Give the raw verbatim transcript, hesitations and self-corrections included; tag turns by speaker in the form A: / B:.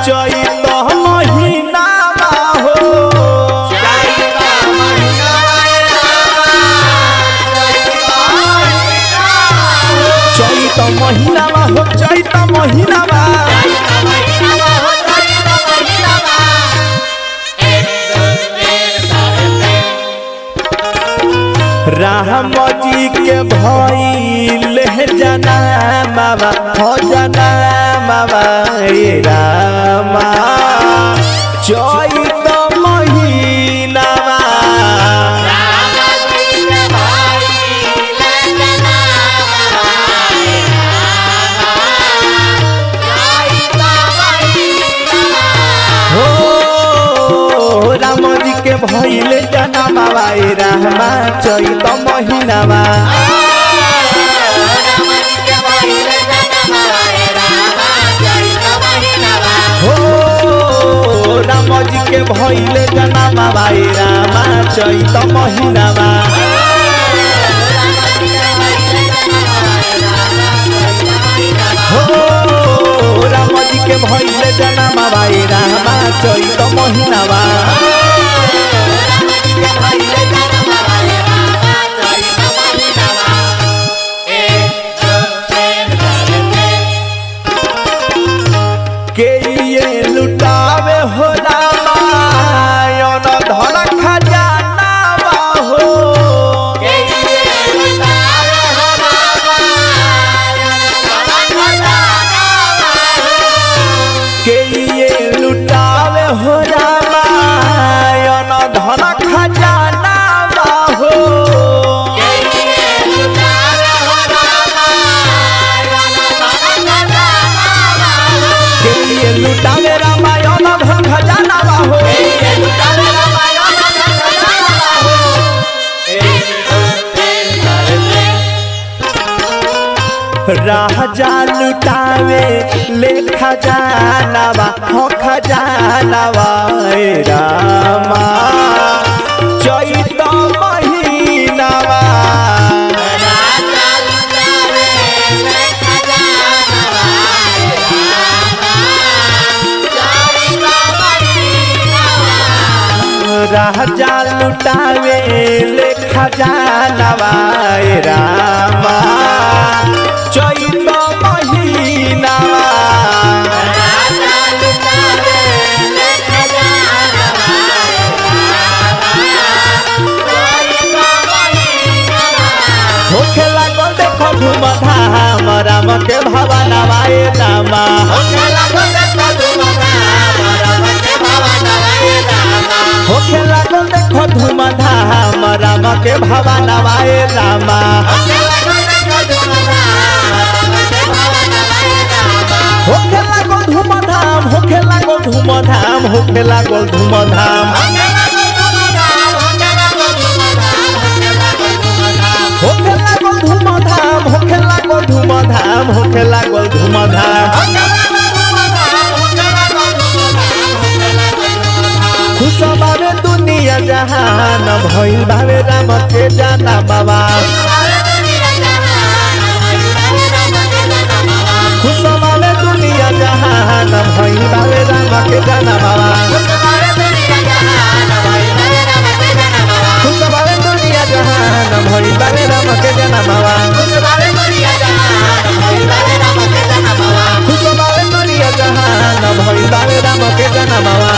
A: चैत महीनावा हो चैत महीनावा हो चैत महीनावा राम जी के भइल जना बाबा हो जना बाबा रामा चैत महीनावा हो राम जी के भइल जना बाबा रामा चैत महीनावा हो राम जी के भइल जना बाबा रामा चैत महीनावा हो राम जी के भइल जना बाबा रामा चैत महीनावा के ये लुटावे हो रामायण धन खजाना हो के ये लुटावे हो रामायण धन खजाना के ये लुटावे हो रामायण धन खजाना हो लुटावे रामायण धन खजाना हो राजा लुटावे ले खजानावा हो खजानावा रामा चैत महीनावा राजा लुटावे ले खजानावा रामा चैत महीनावा होखे लागल देखो धूम धाम राम के भवनवा रामा होखे लागल देखो धूम धाम राम के भवनवा रामा होखे लागल धूम धाम होखे लागल धूम धाम होखे लागल धूम धाम होखे लागल धूम धाम होखे लागल धूम धाम होखे लागल धूम धाम खुश बाबे दुनिया जहान भइल बाबे राम के जाना बाबा खुश बाबे दुनिया जहान भइल बाबे राम के जाना बाबा खुश बाबे दुनिया जहान भइल बाबे राम के जाना बाबा खुश बाबे दुनिया जहान भइल बाबे राम के जाना बाबा खुश बाबे दुनिया जहान भइल बाबे राम के जाना बाबा